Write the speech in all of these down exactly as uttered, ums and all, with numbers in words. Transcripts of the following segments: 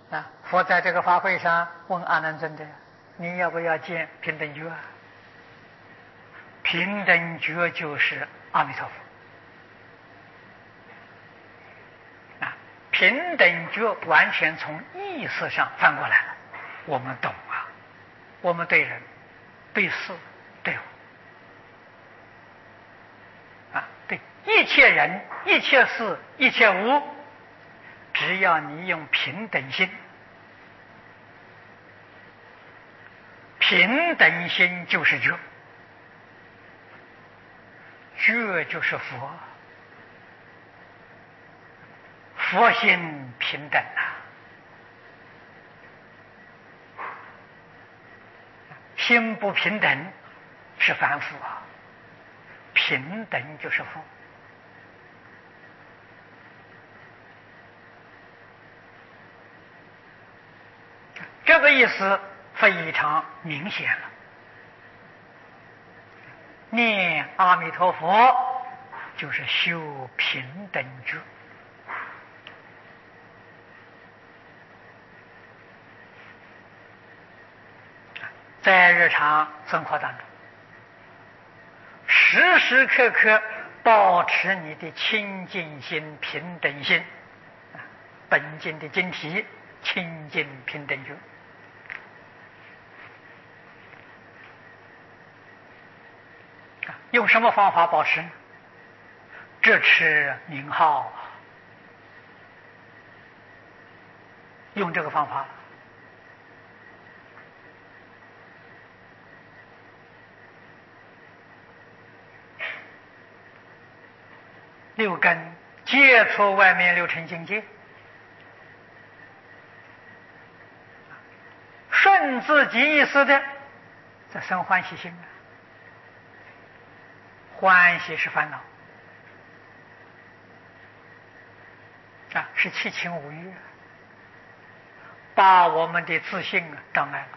啊，佛在这个法会上问阿难尊者：“你要不要见平等觉啊？”平等觉就是阿弥陀佛啊，平等觉完全从意识上翻过来了，我们懂啊，我们对人、对事、对物啊，对一切人、一切事、一切物，只要你用平等心，平等心就是觉。觉就是佛，佛心平等啊，心不平等是凡夫啊，平等就是佛。这个意思非常明显了。念阿弥陀佛就是修平等觉，在日常生活当中，时时刻刻保持你的清净心、平等心。本经的经题：清净平等觉。用什么方法保持呢？这持名号，用这个方法。六根接触外面六尘境界，顺自己意识的在生欢喜心。欢喜是烦恼啊，是七情五欲，把我们的自信啊障碍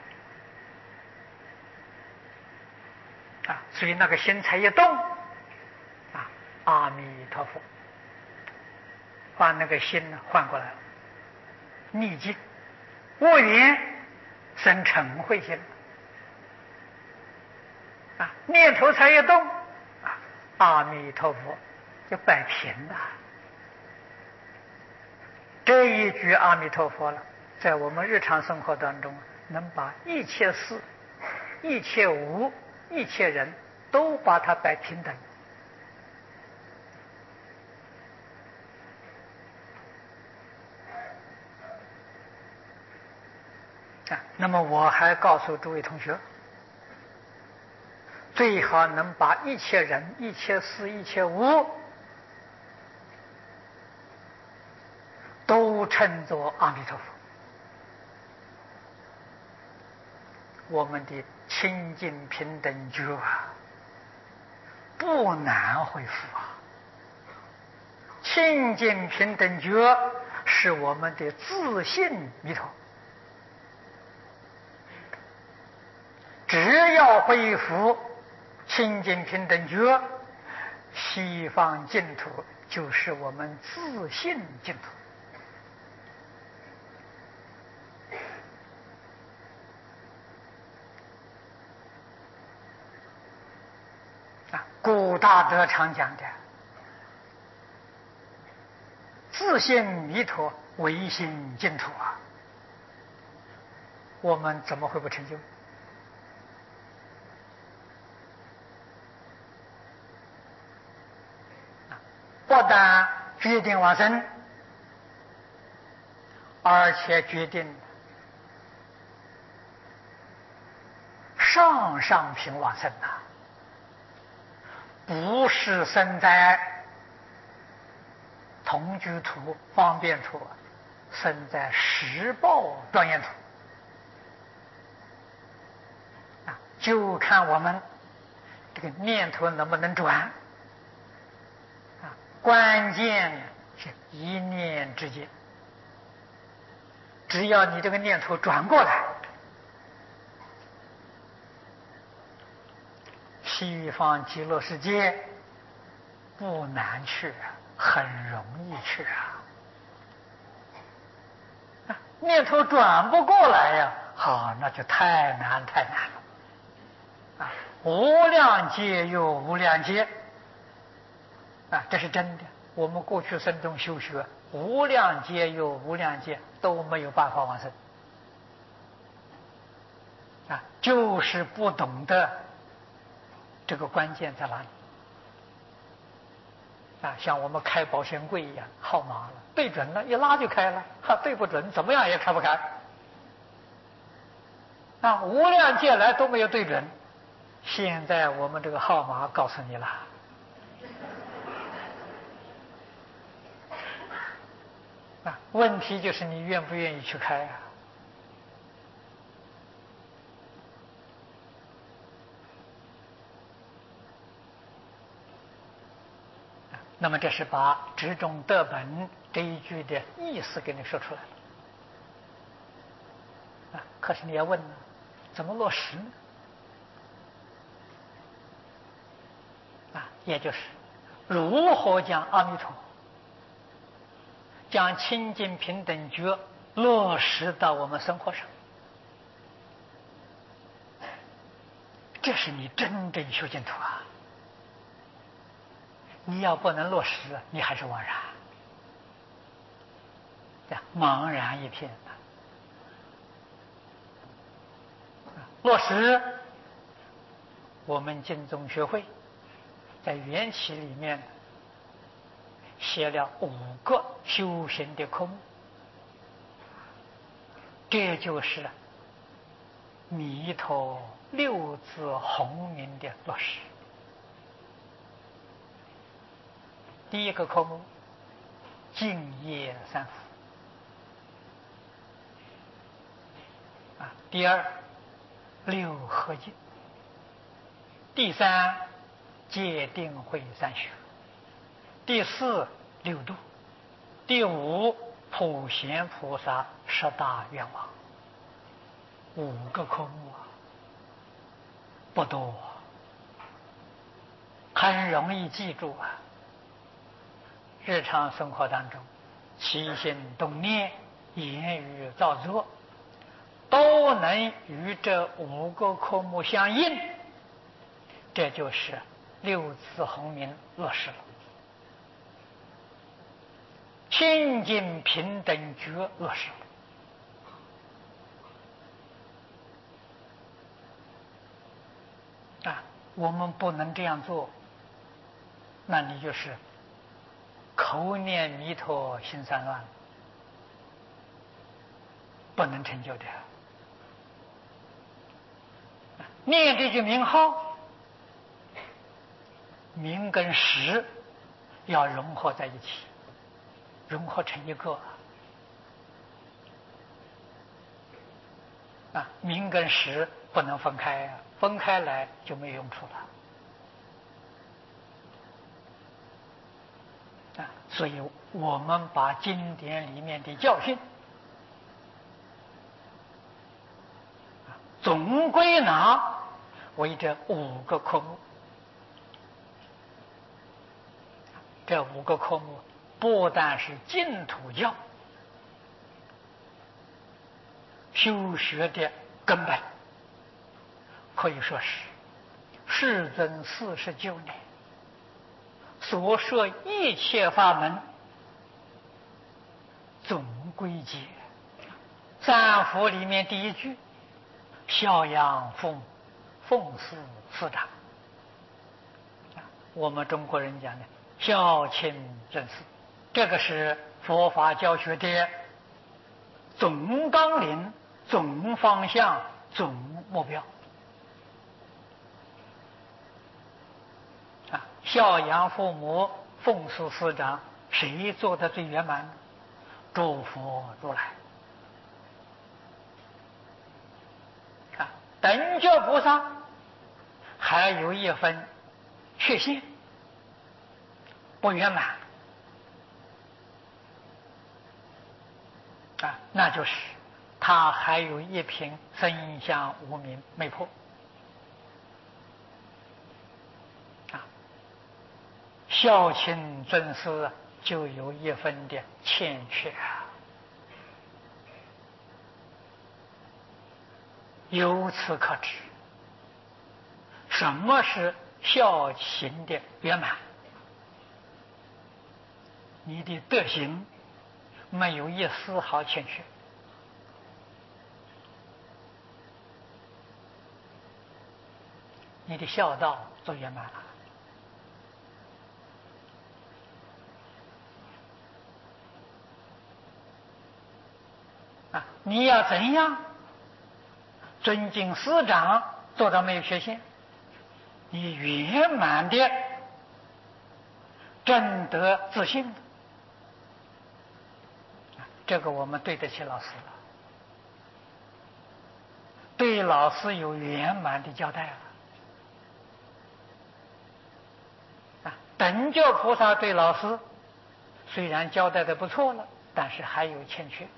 了啊，所以那个心才一动啊，阿弥陀佛，把那个心呢换过来了，逆境恶缘生嗔恚心啊，念头才一动。阿弥陀佛就摆平了。这一句阿弥陀佛了，在我们日常生活当中，能把一切事、一切物、一切人都把它摆平等。啊，那么我还告诉诸位同学，最好能把一切人、一切事、一切物都称作阿弥陀佛，我们的清净平等觉啊，不难恢复啊。清净平等觉是我们的自信弥陀，只要恢复清净平等觉，西方净土就是我们自信净土。啊，古大德常讲的，自信弥陀唯心净土啊，我们怎么会不成就？不但决定往生，而且决定上上品往生啊，不是生在同居土、方便土，生在实报庄严土啊，就看我们这个念头能不能转。关键是一念之间，只要你这个念头转过来，西方极乐世界不难去，很容易去啊！ 念头转不过来呀，好，那就太难太难了啊！无量劫有无量劫啊，这是真的。我们过去生中修学，无量劫有无量劫都没有办法往生啊，就是不懂得这个关键在哪里啊？像我们开保险柜一样，号码了，对准了，一拉就开了，哈，对不准，怎么样也开不开啊！无量劫来都没有对准，现在我们这个号码告诉你了。啊，问题就是你愿不愿意去开啊？那么这是把执中得本这一句的意思给你说出来了啊。可是你要问呢，怎么落实呢？啊，也就是如何将阿弥陀将清净平等觉落实到我们生活上，这是你真正修净土啊！你要不能落实，你还是枉然，茫然一片。落实，我们净宗学会在缘起里面写了五个修行的科目，这就是弥陀六字洪名的落实。第一个科目，净业三福啊；第二，六合敬；第三，戒定慧三学；第四，六度；第五，普贤菩萨十大愿望。五个科目啊，不多，很容易记住啊。日常生活当中，起心动念、言语造作，都能与这五个科目相应，这就是六字洪名落实了。清净平等觉落实了啊！我们不能这样做，那你就是口念弥陀心散乱，不能成就的。念这句名号，名跟实要融合在一起，融合成一个啊，名跟实不能分开啊，分开来就没有用处了啊。所以我们把经典里面的教训总归纳为这五个科目。这五个科目不但是净土教修学的根本，可以说是世尊四十九年所说一切法门总归结。三福里面第一句，孝养父母，奉事师长，我们中国人讲的孝亲正事，这个是佛法教学的总纲领、总方向、总目标啊！孝养父母，奉事师长，谁做的最圆满？诸佛如来啊！等觉菩萨还有一分缺陷，不圆满啊，那就是他还有一品真相无明没破啊，孝亲尊师就有一分的欠缺啊。 由此可知，什么是孝行的圆满？你的德行没有一丝毫欠缺，你的孝道就圆满了。啊，你要怎样尊敬师长，做到没有缺陷？你圆满的正得自信，这个我们对得起老师了，对老师有圆满的交代了。啊，等觉菩萨对老师虽然交代的不错了，但是还有欠缺，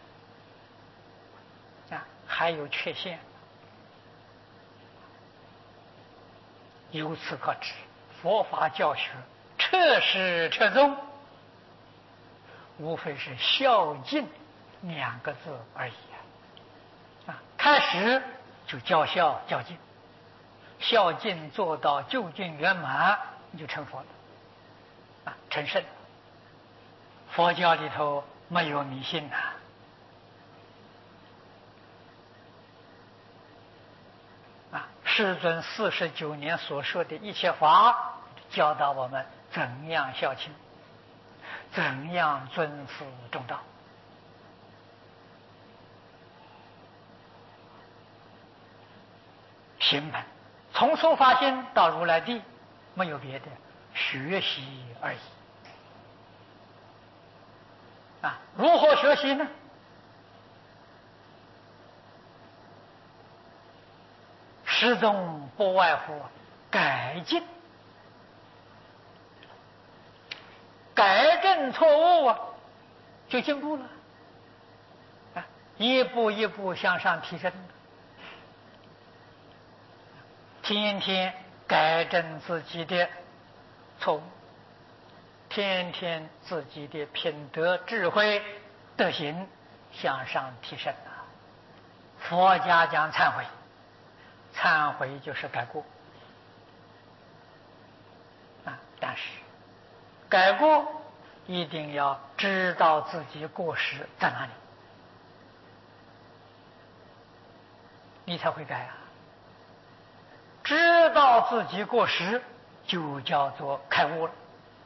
啊，还有缺陷。由此可知，佛法教学彻始彻终，无非是孝敬两个字而已啊！啊，开始就教孝教敬，孝敬做到究竟圆满，你就成佛了，啊，成圣。佛教里头没有迷信呐、啊。世尊四十九年所说的一切法，教导我们怎样孝亲，怎样尊师重道。行门从初发心到如来地，没有别的，学习而已。啊，如何学习呢？始终不外乎改进、改正错误啊，就进步了。啊，一步一步向上提升，天天改正自己的错误，天天自己的品德、智慧、德行向上提升啊。佛家讲忏悔。忏悔就是改过啊，但是改过一定要知道自己过失在哪里，你才会改啊。知道自己过失，就叫做开悟了。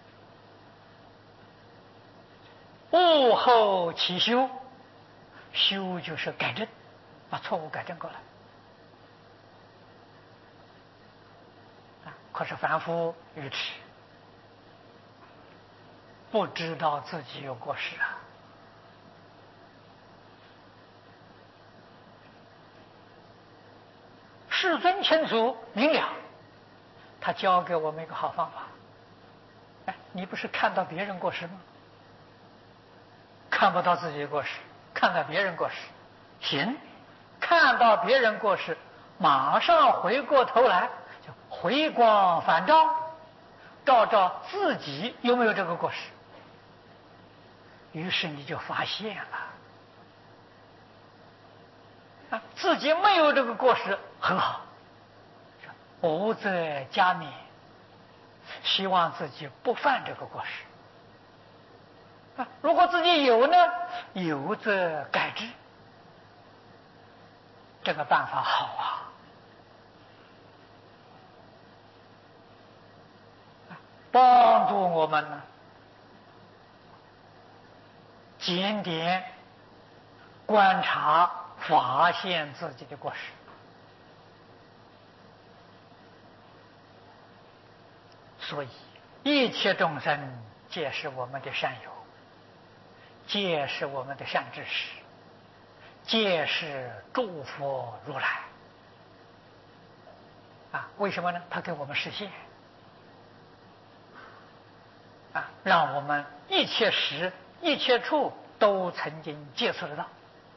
悟后起修，修就是改正，把错误改正过来。可是凡夫愚痴，不知道自己有过失啊。世尊清楚明了，他教给我们一个好方法。哎，你不是看到别人过失吗？看不到自己的过失，看到别人过失，行，看到别人过失，马上回过头来。回光返照，照照自己有没有这个过失，于是你就发现了啊，自己没有这个过失，很好，无则加勉，希望自己不犯这个过失啊。如果自己有呢，有则改之，这个办法好啊。帮助我们呢，检点、观察、发现自己的过失。所以，一切众生皆是我们的善友，皆是我们的善知识，皆是诸佛如来。啊，为什么呢？他给我们实现。啊，让我们一切时、一切处都曾经接触得到。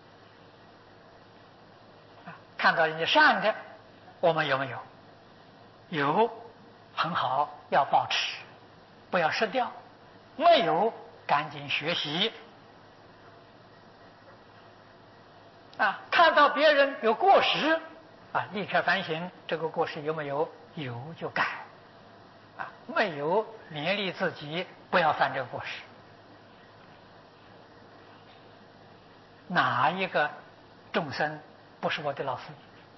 啊，看到人家善的，我们有没有？有，很好，要保持，不要失掉。没有，赶紧学习。啊，看到别人有过失， 啊，立刻反省这个过失有没有，有就改，啊，没有勉励自己不要犯这个过失。哪一个众生不是我的老师？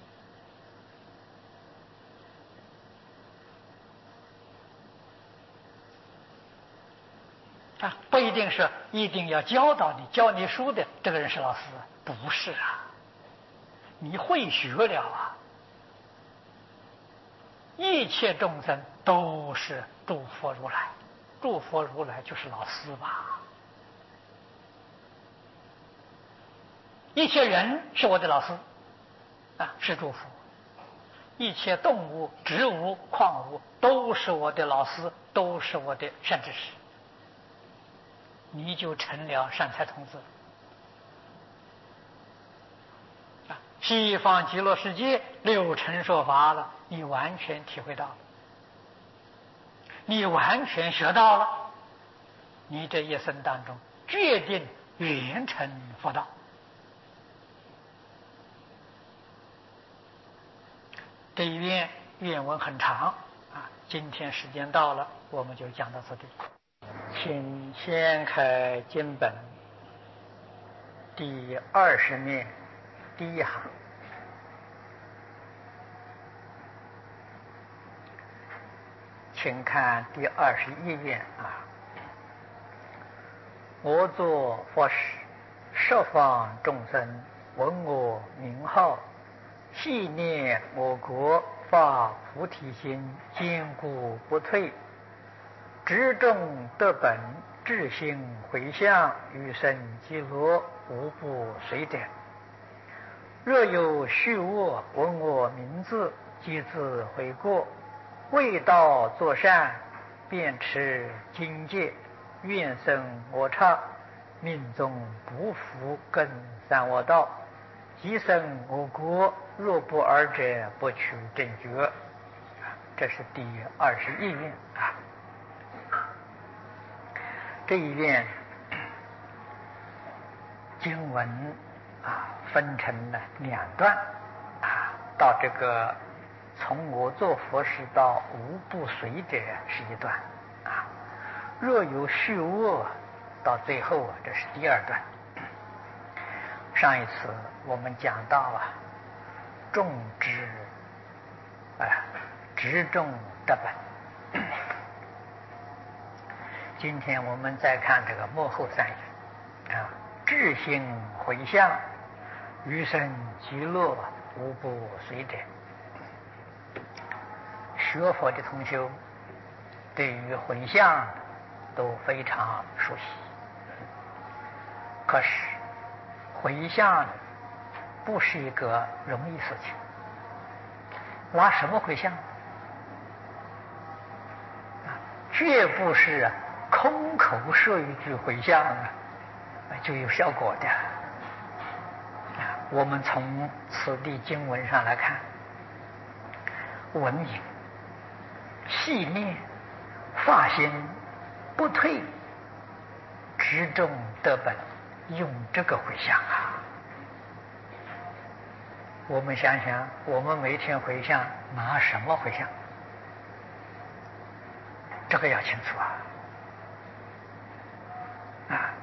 啊，不一定是一定要教导你、教你书的这个人是老师，不是啊。你会学了啊，一切众生都是诸佛如来，诸佛如来就是老师吧。一切人是我的老师，啊，是诸佛。一切动物、植物、矿物都是我的老师，都是我的善知识。你就成了善财童子。啊，西方极乐世界六尘说法了，你完全体会到了，你完全学到了，你这一生当中决定圆成佛道。这一愿愿文很长啊，今天时间到了，我们就讲到这里。请先开经本第二十面第一行，请看第二十一页啊。我作佛时，十方众生闻我名号，细念我国，发菩提心，坚固不退，执众得本，智心回向，余生极乐，无不随者。若有虚恶，闻我名字，即自悔过，为道作善，便持经戒，愿生我刹，命中不服更三恶道，即生我国。若不尔者，不取正觉。这是第二十一愿啊。这一愿经文啊分成了两段啊，到这个从我作佛时到无不随者是一段啊，若有虚恶到最后啊，这是第二段。上一次我们讲到啊，众之啊执众得本。今天我们再看这个末后三言啊，智心回向，余生极乐，无不随者。学佛的同修对于回向都非常熟悉，可是回向不是一个容易事情。拿什么回向？绝不是空口说一句回向就有效果的。我们从此地经文上来看，文明、细念、发心、不退、执众得本，用这个回向啊。我们想想，我们每天回向拿什么回向？这个要清楚啊！啊，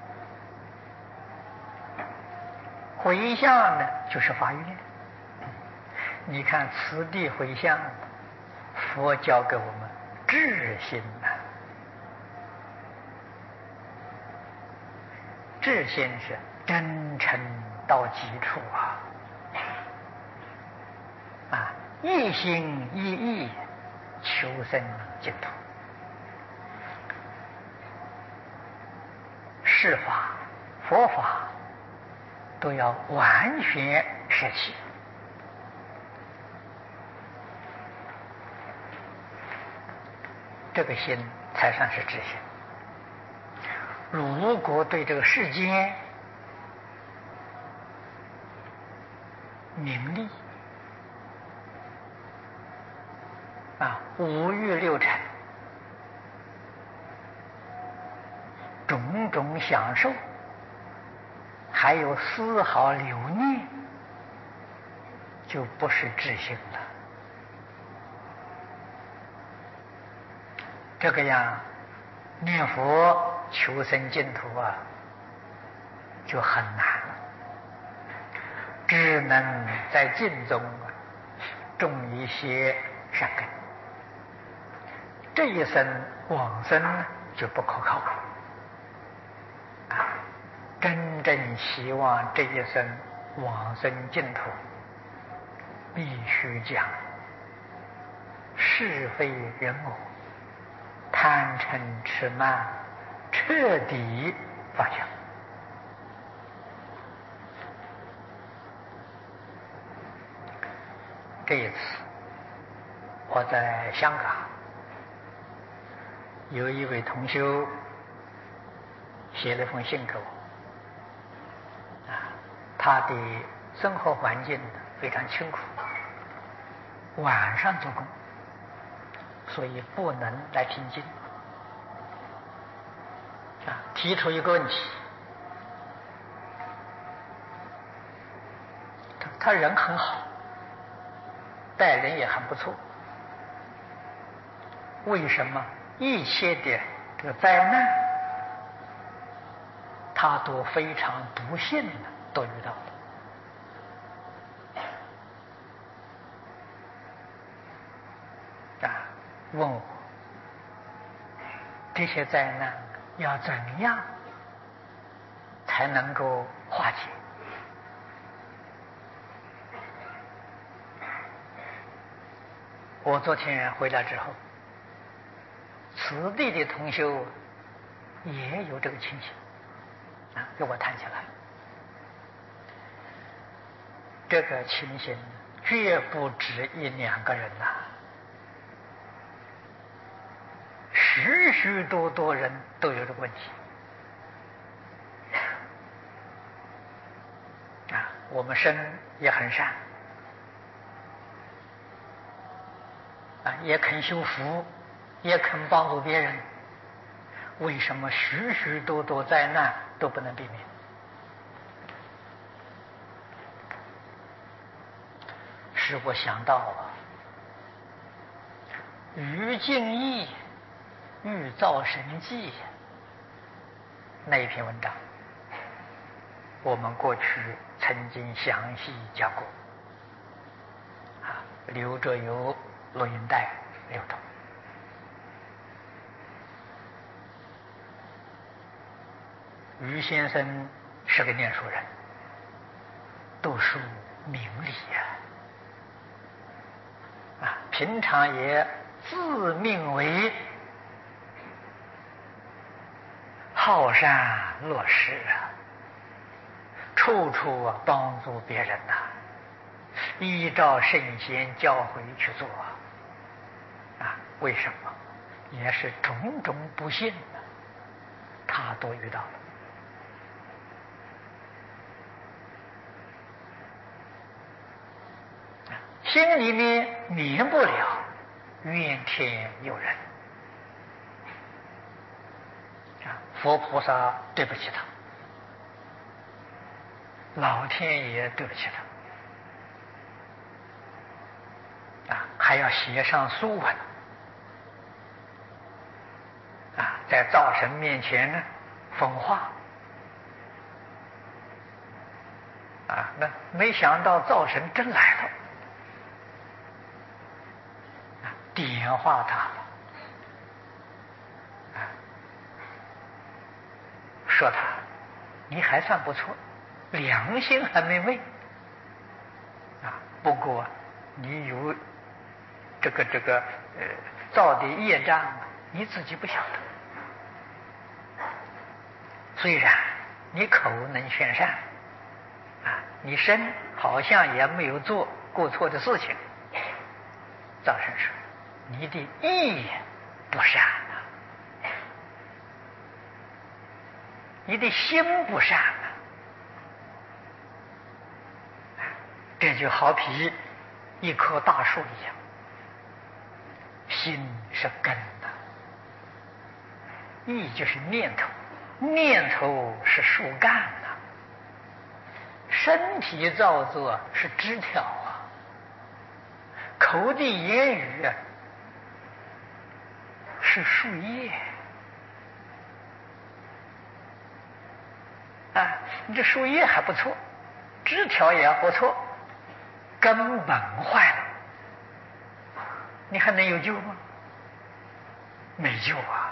回向呢，就是发愿。你看此地回向，佛教给我们智心呐、啊，智心是真诚到极处啊！啊，一心一意求生净土。世法、佛法都要完全舍弃，这个心才算是智心。如果对这个世间名利啊、五欲六尘种种享受，还有丝毫留念， 就不是智心了。这个样念佛求生净土啊，就很难了，只能在静中种一些善根。这一生往生就不可靠啊！真正希望这一生往生净土，必须将是非人我、贪嗔痴慢彻底放下。这一次我在香港，有一位同修写了一封信给我，啊，他的生活环境非常清苦，晚上做工，所以不能来听经。啊，提出一个问题，他他人很好，待人也很不错，为什么一切的这个灾难，他都非常不幸的都遇到了？啊，问我这些灾难要怎样才能够化解？我昨天回来之后，此地的同修也有这个情形啊，跟我谈起来，这个情形绝不止一两个人呐、啊，许许多多人都有这个问题啊。我们身也很善啊，也肯修福，也肯帮助别人，为什么许许多多灾难都不能避免？使我想到啊，于敬义欲造神迹那一篇文章，我们过去曾经详细讲过啊，留着有录音带留着。于先生是个念书人，读书明理呀、啊，啊，平常也自命为好善乐施啊，处处啊帮助别人呐、啊，依照圣贤教诲去做啊，为什么？也是种种不幸的，他都遇到了。心里面免不了怨天尤人啊，佛菩萨对不起他，老天爷对不起他啊，还要写上书文啊，在灶神面前呢焚化啊，那没想到灶神真来了，点化他了，啊，说他你还算不错，良心还没昧啊，不过你有这个这个呃造的业障，你自己不晓得。虽然你口能宣善啊，你身好像也没有做过错的事情，造成说你的意不善啊，你的心不善啊，这就好比一棵大树一样，心是根的，意就是念头，念头是树干呐、啊，身体造作是枝条啊， 口的言语啊，是树叶啊，你这树叶还不错，枝条也不错，根本坏了，你还能有救吗？没救啊！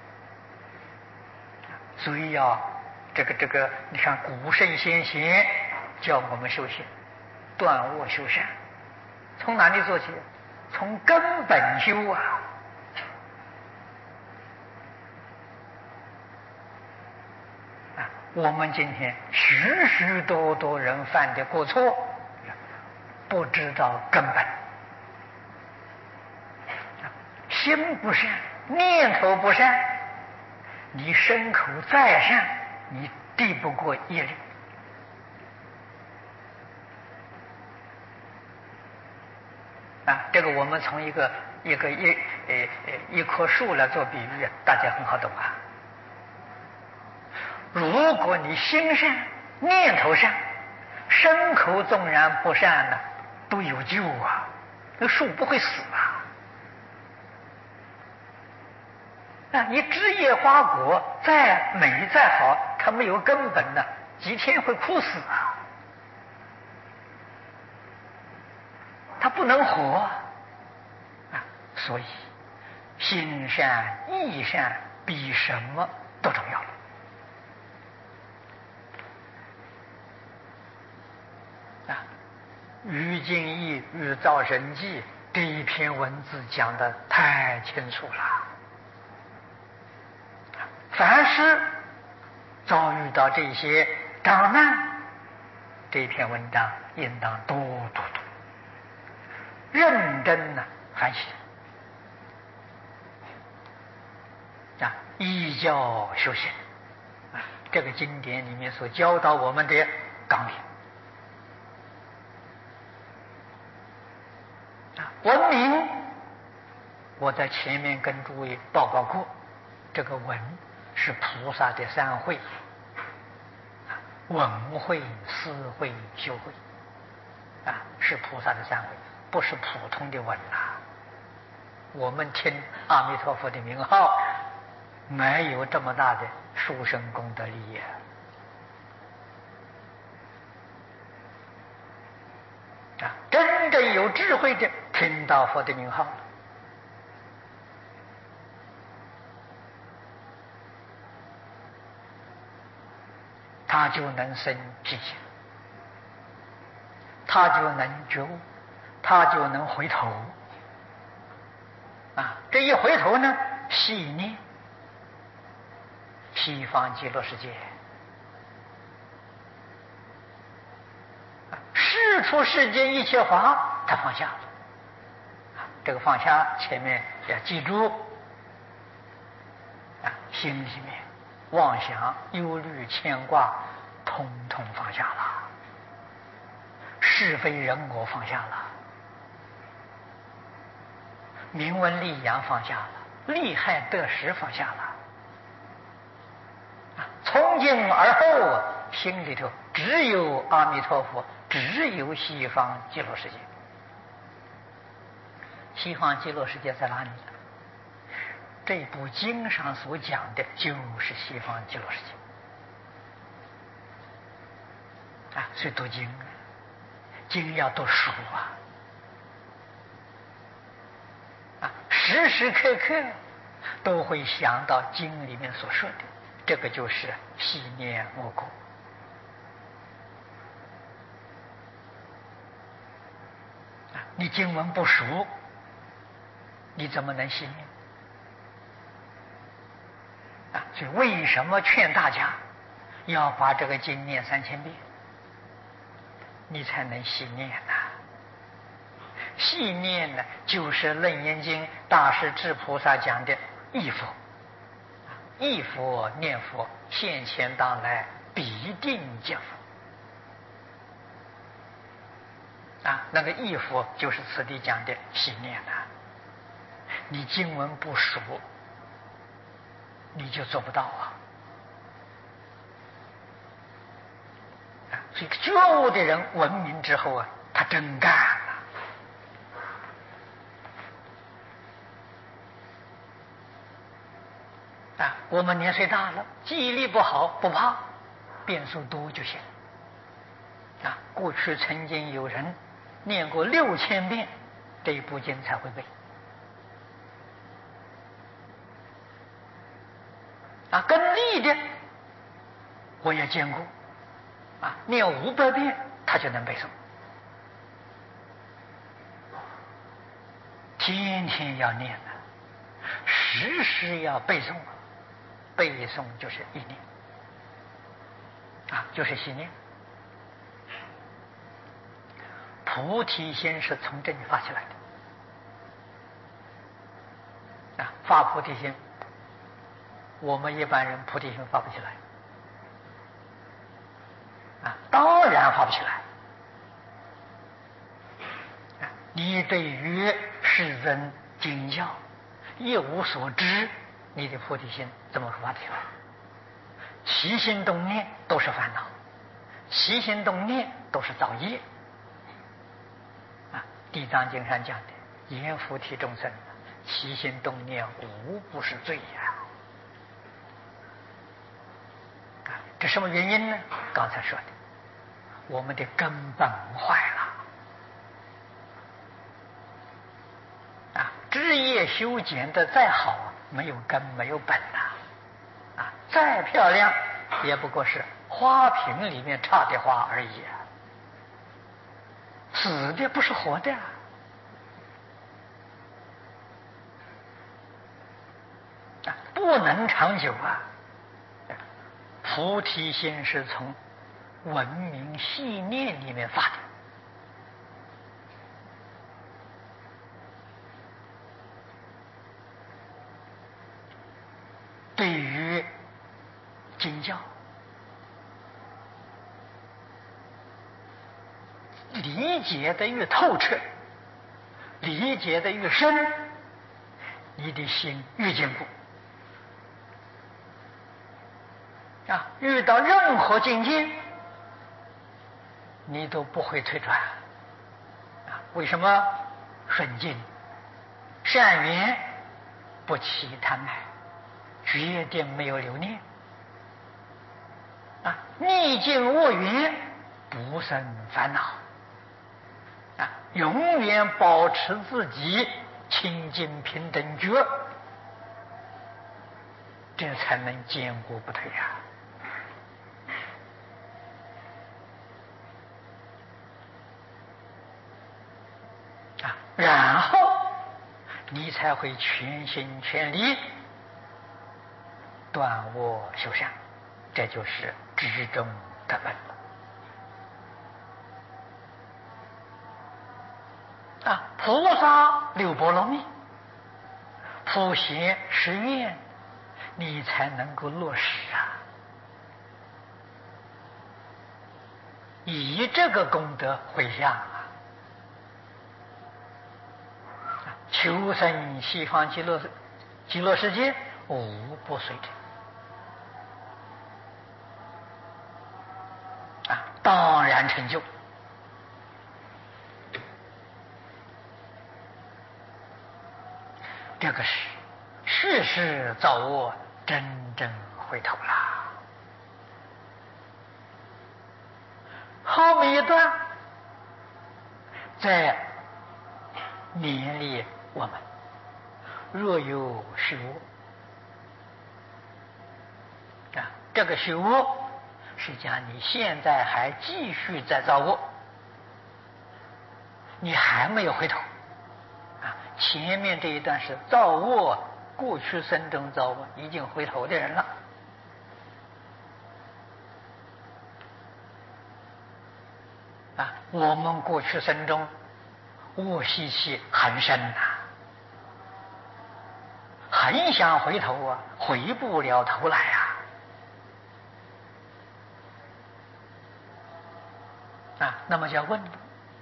所以要这个这个，你看古圣先贤教我们修行，断恶修善，从哪里做起？从根本修啊！啊，我们今天许许多多人犯的过错，不知道根本，心不善，念头不善，你身口再善，你抵不过业力。啊，这个我们从一个一个一呃呃一棵树来做比喻，大家很好懂啊。如果你心善，念头善，身口纵然不善呢，都有救啊，那树不会死啊。啊，你枝叶花果再美再好，它没有根本呢，几天会枯死啊，它不能活啊。所以心善意善比什么都重要。啊，于敬义与造神记这一篇文字讲得太清楚了。凡是遭遇到这些障难，这篇文章应当多读读，认真呢反省啊，依教修行啊，这个经典里面所教导我们的纲领啊。文明，我在前面跟诸位报告过，这个文是菩萨的三慧，闻慧、思慧、修慧啊，是菩萨的三慧，不是普通的闻啊。我们听阿弥陀佛的名号，没有这么大的殊胜功德利益啊！真正有智慧的，听到佛的名号，他就能生脾气，他就能觉悟，他就能回头啊！这一回头呢，细念西方极乐世界，世出世间一切法，他放下了。这个放下前面要记住啊，心里面妄想、忧虑、牵挂，通通放下了；是非人我放下了；名闻利养放下了；利害得失放下了。啊，从今而后，心里头只有阿弥陀佛，只有西方极乐世界。西方极乐世界在哪里？这部经上所讲的就是西方极乐世界啊！所以读经，经要读熟啊，啊，时时刻刻都会想到经里面所说的，这个就是细念无垢啊！你经文不熟，你怎么能细念啊？所以为什么劝大家要把这个经念三千遍，你才能细念呐、啊？细念呢，就是《楞严经》大势至菩萨讲的忆佛，忆佛念佛，现前当来必定见佛啊！那个忆佛就是此地讲的细念呐、啊。你经文不熟，你就做不到啊！所以觉悟的人闻名之后啊，他真干了我们年岁大了，记忆力不好，不怕，变数多就行。啊，过去曾经有人念过六千遍这一部经才会背。啊，更厉的我也见过，啊，念五百遍他就能背诵，天天要念的，时时要背诵，背诵就是意念，啊，就是心念。菩提心是从这里发起来的，啊，发菩提心，我们一般人菩提心发不起来，啊，当然发不起来。啊，你对于世尊经教一无所知，你的菩提心怎么发起来？起心动念都是烦恼，起心动念都是造业。啊，《地藏经》上讲的，言菩提众生，起心动念无不是罪呀。啊，这什么原因呢？刚才说的，我们的根本坏了。啊，枝叶修剪的再好，没有根没有本呐。啊，再漂亮也不过是花瓶里面插的花而已啊。死的不是活的啊。啊，不能长久啊。菩提心是从文明细念里面发的。对于经教理解的越透彻，理解的越深，你的心越坚固。啊，遇到任何境界，你都不会退转。啊，为什么？顺境、善缘，不起贪爱，决定没有留念。啊，逆境恶缘，不生烦恼。啊，永远保持自己清净平等觉，这才能坚固不退啊。啊，然后你才会全心全力断恶修善，这就是至中得本了。啊，菩萨六波罗蜜，普贤十愿，你才能够落实啊。以这个功德回向啊，求生西方极乐极乐世界，无不随之啊，当然成就。这个是世世造恶，真正回头了。后面一段再勉励我们，若有修恶啊，这个修恶是讲你现在还继续在造恶，你还没有回头啊。前面这一段是造恶，过去生中造恶已经回头的人了。啊，我们过去生中恶习气很深呐、啊，很想回头啊，回不了头来啊。啊，那么就要问了，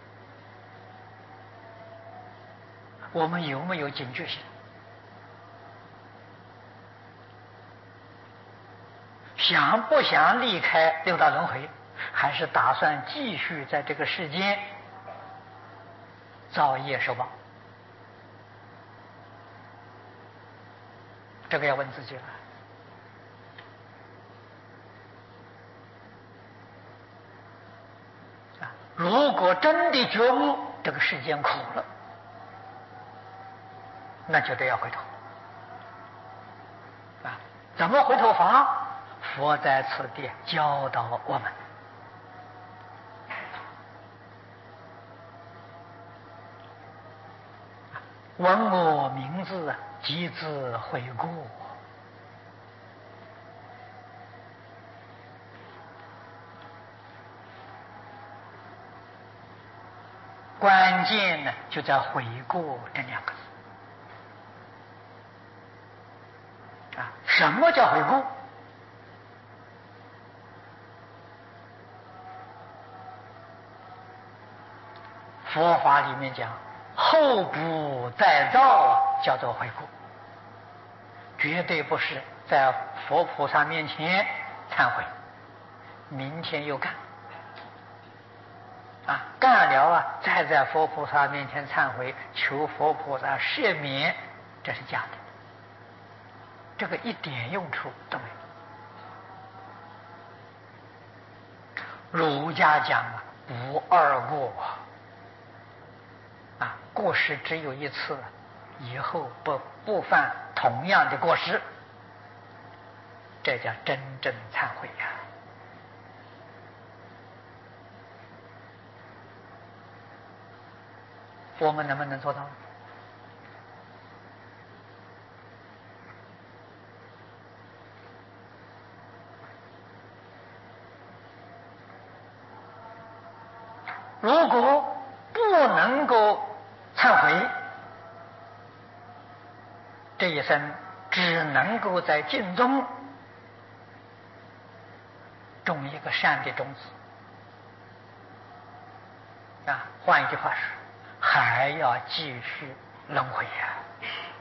我们有没有警觉性？想不想离开六道轮回，还是打算继续在这个世间造业受报？这个要问自己了。 啊，如果真的觉悟，这个世间苦了，那就得要回头。啊，怎么回头法？佛在此地教导我们。闻我名字，即自悔过。关键呢，就在悔过这两个字。啊，什么叫悔过？佛法里面讲，后不再造，叫做悔过，绝对不是在佛菩萨面前忏悔，明天又干。啊，干了啊，再在佛菩萨面前忏悔，求佛菩萨赦免，这是假的，这个一点用处都没有。儒家讲啊，不二过啊，过失只有一次，以后不不犯同样的过失，这叫真正忏悔呀、啊。我们能不能做到？如果不能够忏悔，这一生只能够在尽中种一个善的种子。啊，换一句话说，还要继续轮回呀、啊。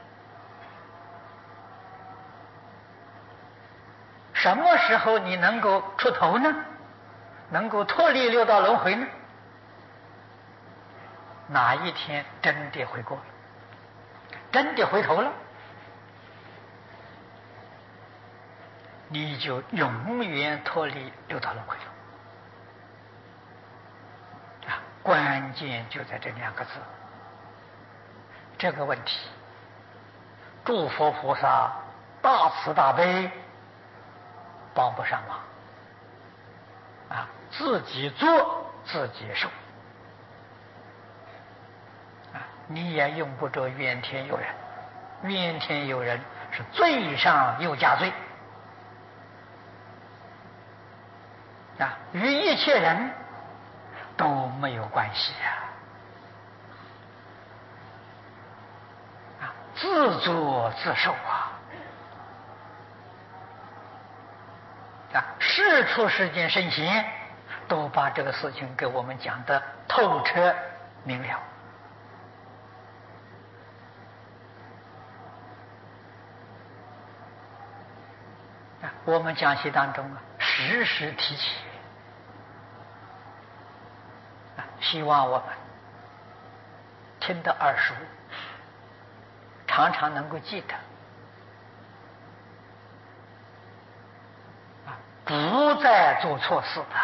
什么时候你能够出头呢？能够脱离六道轮回呢？哪一天真的悔过了，真的回头了，你就永远脱离六道轮回了。啊，关键就在这两个字。这个问题，诸佛菩萨大慈大悲，帮不上忙。啊，自己做自己受。你也用不着怨天尤人，怨天尤人是罪上又加罪啊，与一切人都没有关系啊，啊，自作自受啊，啊，世出世间圣贤都把这个事情给我们讲得透彻明了。我们讲习当中啊，时时提起啊，希望我们听得耳熟，常常能够记得啊，不再做错事的。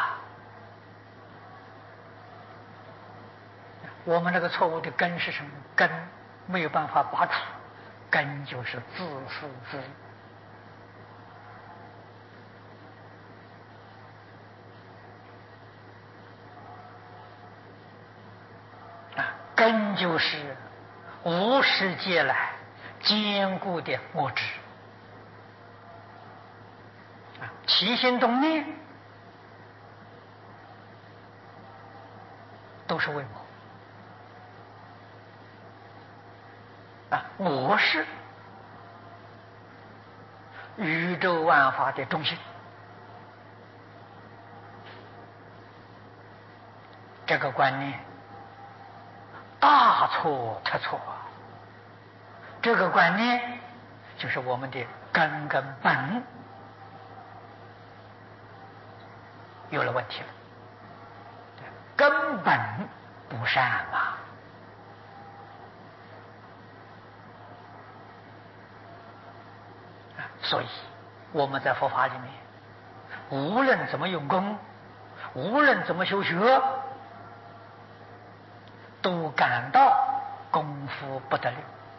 我们那个错误的根是什么？根没有办法拔除，根就是自私自利。根就是无始劫来坚固的我执啊，起心动念都是为我啊，我是宇宙万法的中心，这个观念大错特错啊！这个观念就是我们的根根本有了问题了，根本不善嘛。所以我们在佛法里面，无论怎么用功，无论怎么修学， 都感到功夫不得力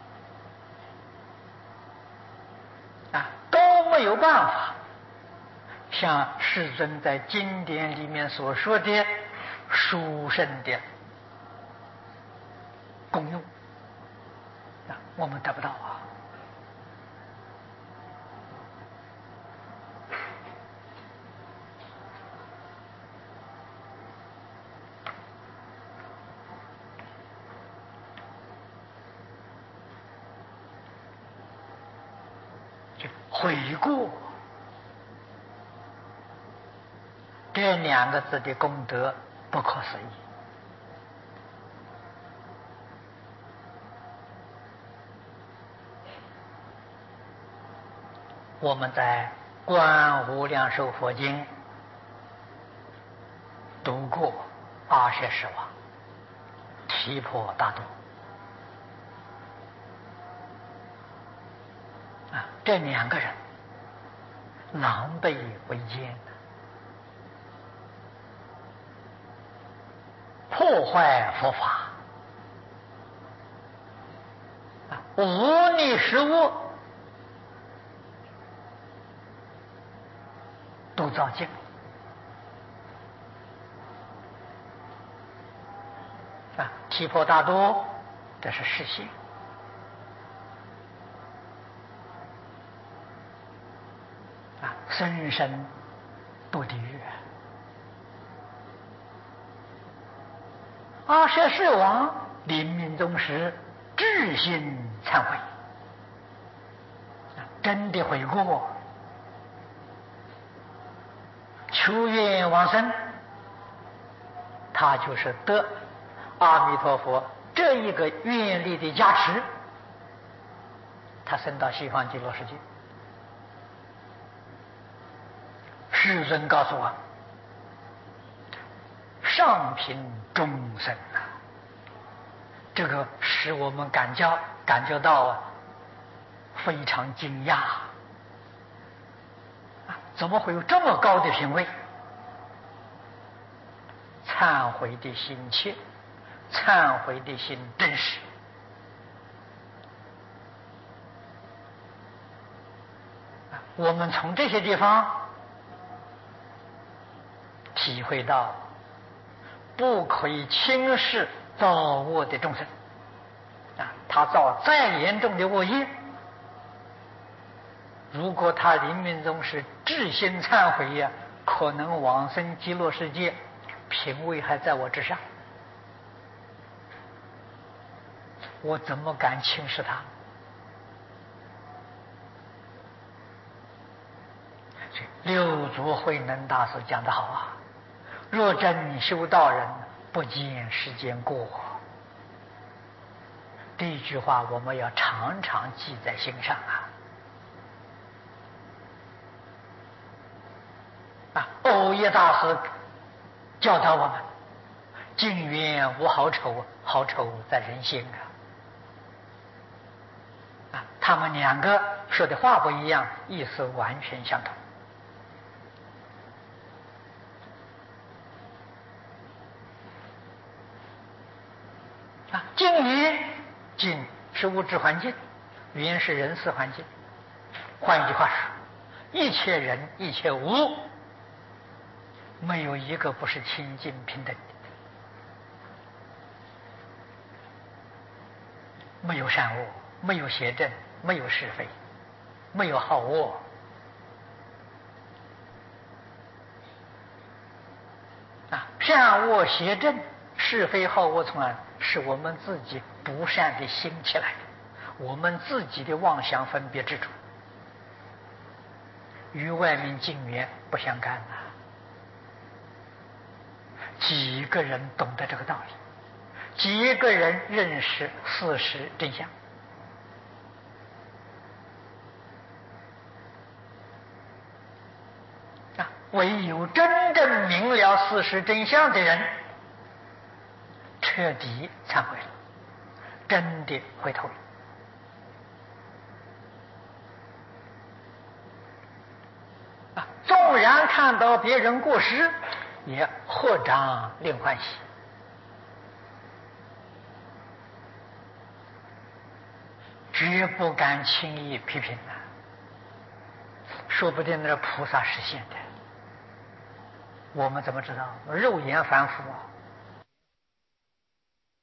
啊，都没有办法像世尊在经典里面所说的殊胜的功用啊，我们得不到啊。悔过这两个字的功德不可思议。我们在《观无量寿佛经》读过阿阇世王、提婆达多啊，这两个人狼狈为奸，破坏佛法啊，无逆实恶都造尽啊。提婆达多这是实性啊，生生堕地狱。阿阇世王临命终时至心忏悔，真的悔过，求愿往生，他就是得阿弥陀佛这一个愿力的加持，他升到西方极乐世界。世尊告诉我，上品众生啊，这个使我们感觉感觉到非常惊讶啊！怎么会有这么高的品位？忏悔的心切，忏悔的心真实啊！我们从这些地方体会到，不可以轻视造恶的众生啊！他造再严重的恶业，如果他临命终是至心忏悔呀，可能往生极乐世界，品位还在我之上，我怎么敢轻视他？六祖慧能大师讲得好啊，若真修道人，不见世间过。这一句话我们要常常记在心上啊！啊，欧耶大师教导我们：净缘无好丑，好丑在人心啊！啊，他们两个说的话不一样，意思完全相同。啊，净缘，净是物质环境，缘是人事环境。换一句话说，一切人一切物，没有一个不是清净平等的，没有善恶，没有邪正，没有是非，没有好恶。啊，善恶邪正是非好恶从来是我们自己不善的心起来的，我们自己的妄想分别之处，与外面境缘不相干啊。几个人懂得这个道理？几个人认识事实真相？啊，唯有真正明了事实真相的人，彻底忏悔了，真的回头了。啊，纵然看到别人过失，也合掌令欢喜。 绝不敢轻易批评了。说不定那是菩萨实现的，我们怎么知道？肉眼凡夫啊，